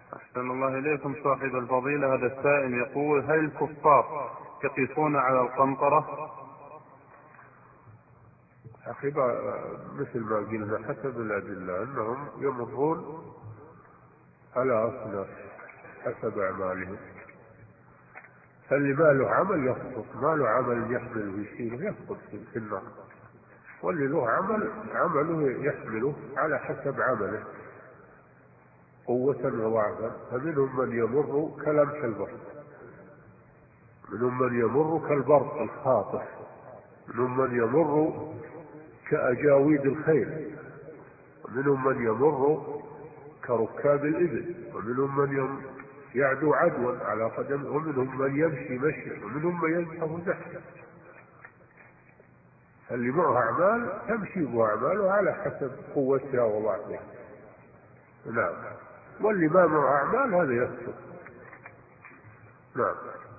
أحسن الله إليكم صاحب الفضيلة. هذا السائل يقول: هل الكفار يقفون على القنطرة؟ أخي مثل ما قلنا حسب الأدلة أنهم يمرون على أصناف حسب أعمالهم. فاللي ما له عمل يسقط، ما له عمل يحمله ويشيله يسقط في النار، واللي له عمل عمله يحمله على حسب عمله قوة وضعفا. فمنهم من يمر كلمح البصر، منهم من يمر كالبرق الخاطف، منهم من يمر كأجاويد الخيل، ومنهم من يمر كركاب الإبل، ومنهم من يعدو عدوا على قدم، ومنهم من يمشي مشيا، ومنهم من يزحف زحفا. اللي معه أعمال تمشي به أعماله على حسب قوتها وضعفها. نعم. واللي ما معه أعمال هذا يسقط. نعم.